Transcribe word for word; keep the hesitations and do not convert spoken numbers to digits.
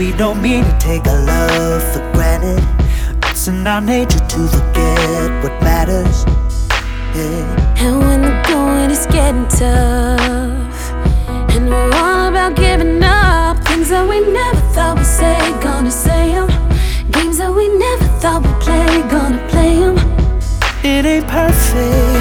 we don't mean to take our love for granted. It's in our nature to forget what matters. Yeah. And when the going is getting tough, and we're all about giving up, things that we never thought we'd say, gonna say 'em. Games that we never thought we'd play, gonna play 'em. It ain't perfect,